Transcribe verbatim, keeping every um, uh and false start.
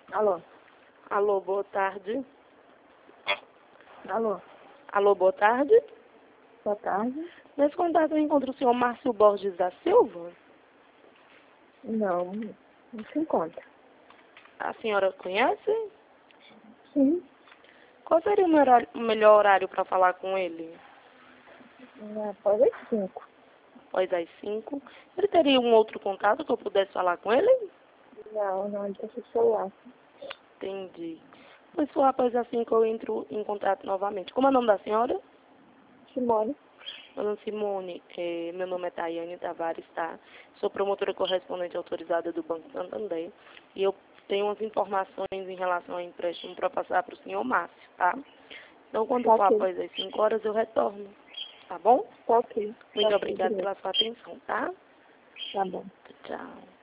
Alô? Alô, boa tarde. Alô? Alô, boa tarde. Boa tarde. Nesse contato eu encontro o senhor Márcio Borges da Silva. Não, não se encontra. A senhora conhece? Sim. Qual seria o melhor, o melhor horário para falar com ele? Após as cinco. Após as cinco. Ele teria um outro contato que eu pudesse falar com ele? Não, não, ele deixa o celular. Entendi. Pois for após as cinco eu entro em contato novamente. Como é o nome da senhora? Simone. Meu nome é Simone, é, meu nome é Tayane Tavares, tá? Sou promotora correspondente autorizada do Banco Santander e eu tenho umas informações em relação ao empréstimo para passar para o senhor Márcio, tá? Então, quando Tá for ok. após as cinco horas, eu retorno, tá bom? Tá ok. Muito Tá ok, obrigada beleza. pela sua atenção, tá? Tá bom. Tchau.